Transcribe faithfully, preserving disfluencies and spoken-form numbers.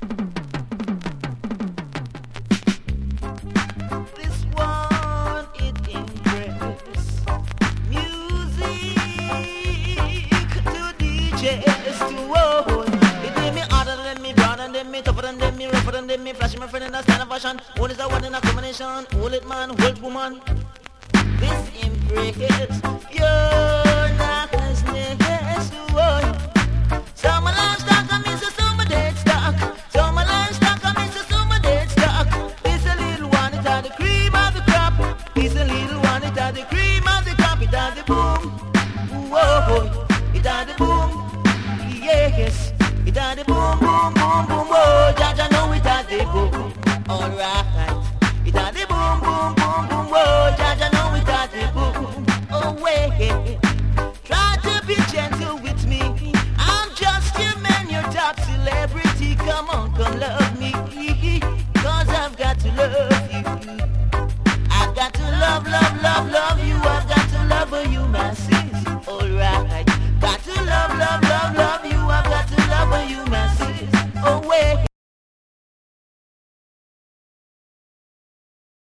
This one it impress music to D Js to hold. It made me harder than me, broader than me, tougher than me, rougher than me, flashing my friend in a stand of fashion. All is a one in a combination. Hold it man, hold woman. This impress your niceness to hold. Some livestock I miss a summer dead stock. Some livestock I miss a summer dead stock. This a little one, it had the cream of the crop. This a little one, it had the cream of the crop. It had the boom, whoa, it had the boom, yes. It had the boom, boom, boom, boom, oh, Jaja know it had the boom. Alright, it had the boom.